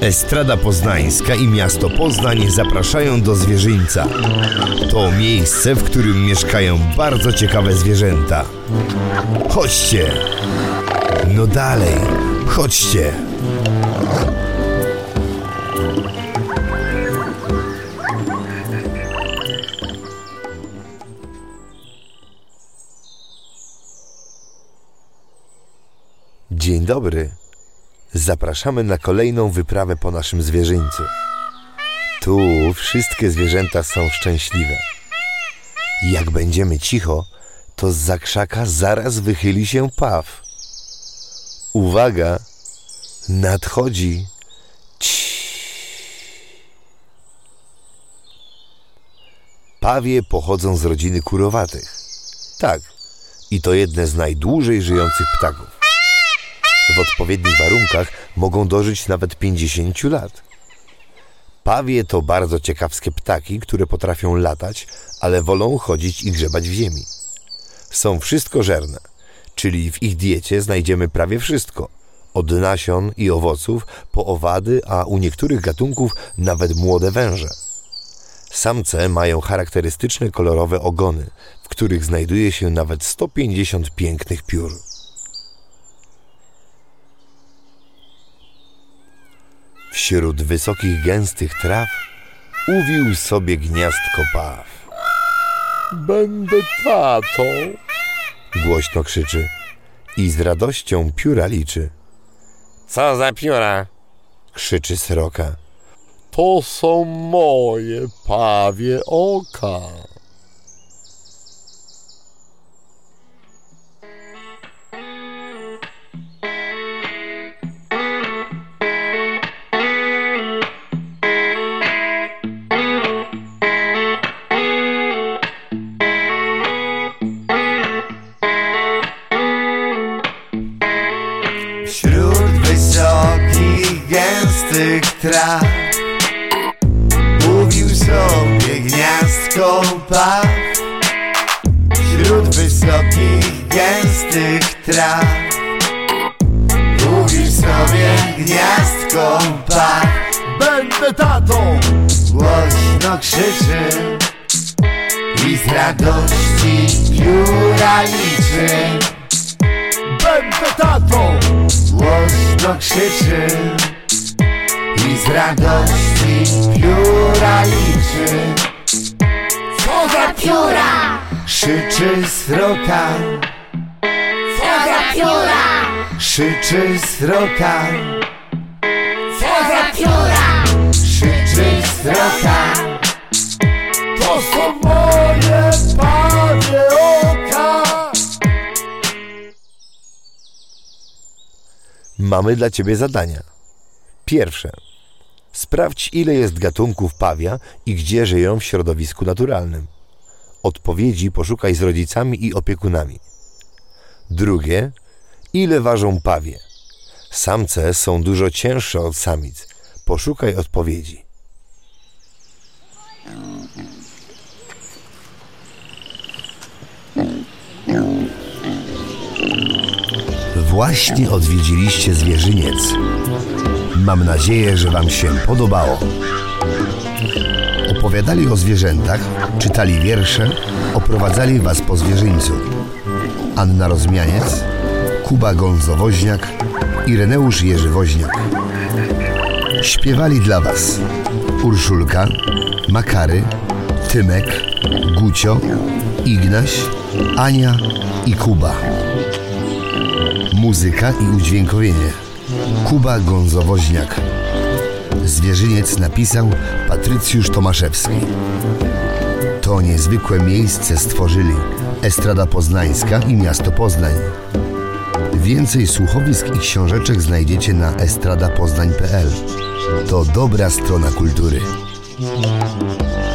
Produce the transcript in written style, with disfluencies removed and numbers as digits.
Estrada Poznańska i miasto Poznań zapraszają do Zwierzyńca. To miejsce, w którym mieszkają bardzo ciekawe zwierzęta. Chodźcie! No dalej, chodźcie! Dzień dobry. Zapraszamy na kolejną wyprawę po naszym zwierzyńcu. Tu wszystkie zwierzęta są szczęśliwe. Jak będziemy cicho, to zza krzaka zaraz wychyli się paw. Uwaga, nadchodzi. Pawie pochodzą z rodziny kurowatych. Tak, i to jedne z najdłużej żyjących ptaków. W odpowiednich warunkach mogą dożyć nawet 50 lat. Pawie to bardzo ciekawskie ptaki, które potrafią latać, ale wolą chodzić i grzebać w ziemi. Są wszystkożerne, czyli w ich diecie znajdziemy prawie wszystko. Od nasion i owoców po owady, a u niektórych gatunków nawet młode węże. Samce mają charakterystyczne kolorowe ogony, w których znajduje się nawet 150 pięknych piór. Wśród wysokich, gęstych traw uwił sobie gniazdko paw. Będę tatą, głośno krzyczy i z radością pióra liczy. Co za pióra? Krzyczy sroka. To są moje pawie oka. Wśród wysokich, gęstych traw uwił sobie gniazdko paw. Wśród wysokich, gęstych traw uwił sobie gniazdko paw. Będę tatą! Głośno krzyczy i z radości pióra liczy. Będę tatą! Głośno krzyczy i z radości pióra liczy. Co za pióra! Krzyczy sroka. Co za pióra! Krzyczy sroka. Co za pióra! Krzyczy sroka. To są moje pawie oka! Mamy dla ciebie zadania. Pierwsze. Sprawdź, ile jest gatunków pawia i gdzie żyją w środowisku naturalnym. Odpowiedzi poszukaj z rodzicami i opiekunami. Drugie. Ile ważą pawie? Samce są dużo cięższe od samic. Poszukaj odpowiedzi. Właśnie odwiedziliście Zwierzyniec. Mam nadzieję, że wam się podobało. Opowiadali o zwierzętach, czytali wiersze, oprowadzali was po zwierzyńcu. Anna Rozmianiec, Kuba Gonzo-Woźniak, Ireneusz Jerzy Woźniak. Śpiewali dla was Urszulka, Makary, Tymek, Gucio, Ignaś, Ania i Kuba. Muzyka i udźwiękowienie Kuba Gonzo-Woźniak. Zwierzyniec napisał Patrycjusz Tomaszewski. To niezwykłe miejsce stworzyli Estrada Poznańska i miasto Poznań. Więcej słuchowisk i książeczek znajdziecie na estradapoznań.pl. To dobra strona kultury.